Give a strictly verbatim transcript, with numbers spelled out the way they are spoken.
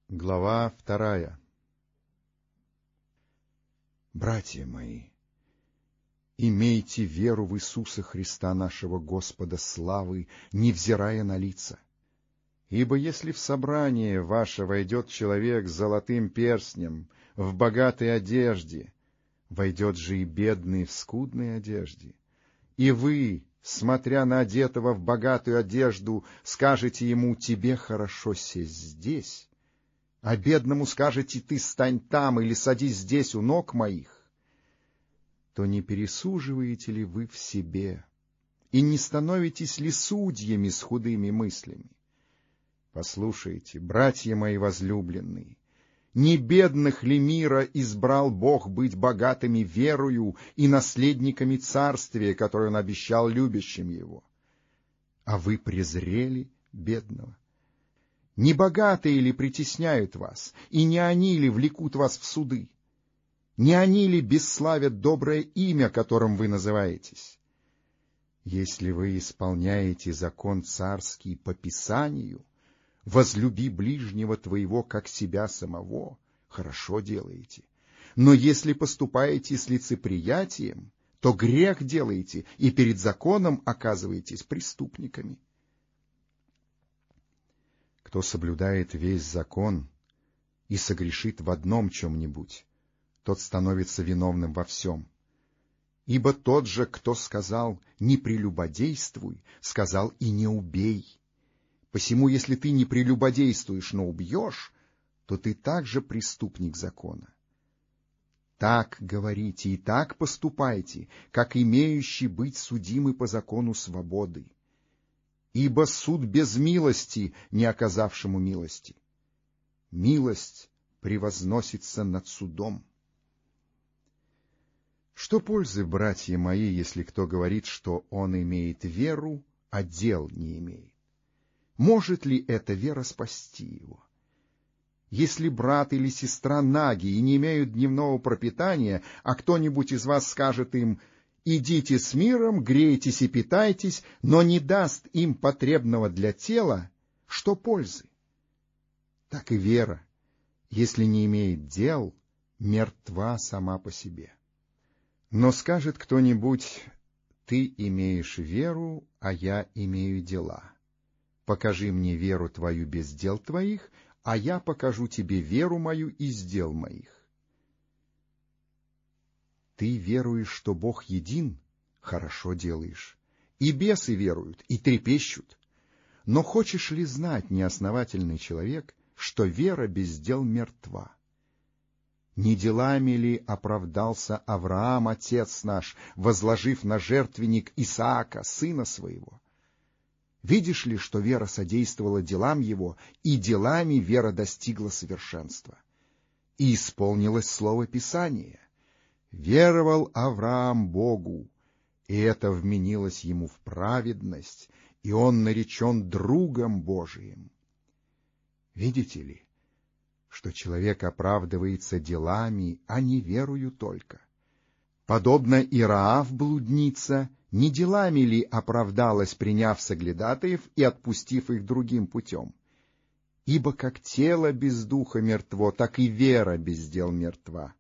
Глава вторая. Братья мои, имейте веру в Иисуса Христа нашего Господа славы, невзирая на лица. Ибо если в собрание ваше войдет человек с золотым перстнем, в богатой одежде, войдет же и бедный в скудной одежде, и вы, смотря на одетого в богатую одежду, скажете ему: «Тебе хорошо сесть здесь», а бедному скажете: «Ты стань там» или «Садись здесь у ног моих», то не пересуживаете ли вы в себе и не становитесь ли судьями с худыми мыслями? Послушайте, братья мои возлюбленные, не бедных ли мира избрал Бог быть богатыми верою и наследниками царствия, которое Он обещал любящим Его? А вы презрели бедного. Не богатые ли притесняют вас, и не они ли влекут вас в суды? Не они ли бесславят доброе имя, которым вы называетесь? Если вы исполняете закон царский по Писанию: «Возлюби ближнего твоего, как себя самого», хорошо делаете. Но если поступаете с лицеприятием, то грех делаете и перед законом оказываетесь преступниками. Кто соблюдает весь закон и согрешит в одном чем-нибудь, тот становится виновным во всем. Ибо тот же, кто сказал «не прелюбодействуй», сказал и «не убей». Посему, если ты не прелюбодействуешь, но убьешь, то ты также преступник закона. Так говорите и так поступайте, как имеющий быть судимы по закону свободы. Ибо суд без милости, не оказавшему милости. Милость превозносится над судом. Что пользы, братья мои, если кто говорит, что он имеет веру, а дел не имеет? Может ли эта вера спасти его? Если брат или сестра наги и не имеют дневного пропитания, а кто-нибудь из вас скажет им: «Идите с миром, грейтесь и питайтесь», но не даст им потребного для тела, что пользы? Так и вера, если не имеет дел, мертва сама по себе. Но скажет кто-нибудь: «Ты имеешь веру, а я имею дела. Покажи мне веру твою без дел твоих, а я покажу тебе веру мою из дел моих». Ты веруешь, что Бог един? Хорошо делаешь. И бесы веруют, и трепещут. Но хочешь ли знать, неосновательный человек, что вера без дел мертва? Не делами ли оправдался Авраам, отец наш, возложив на жертвенник Исаака, сына своего? Видишь ли, что вера содействовала делам его, и делами вера достигла совершенства? И исполнилось слово Писания: «Веровал Авраам Богу, и это вменилось ему в праведность, и он наречен другом Божиим». Видите ли, что человек оправдывается делами, а не верою только? Подобно и Раав блудница, не делами ли оправдалась, приняв соглядатаев и отпустив их другим путем? Ибо как тело без духа мертво, так и вера без дел мертва.